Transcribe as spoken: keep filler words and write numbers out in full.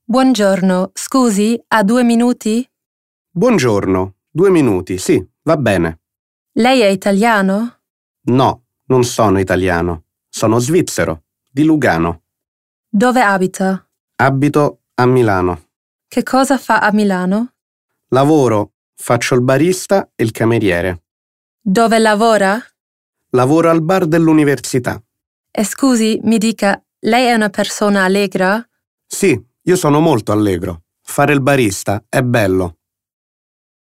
Buongiorno, scusi, ha due minuti? Buongiorno, due minuti, sì, va bene. Lei è italiano? No, non sono italiano. Sono svizzero, di Lugano. Dove abita? Abito a Milano. Che cosa fa a Milano? Lavoro, faccio il barista e il cameriere. Dove lavora? Lavoro al bar dell'università. E scusi, mi dica, lei è una persona allegra? Sì, io sono molto allegro. Fare il barista è bello.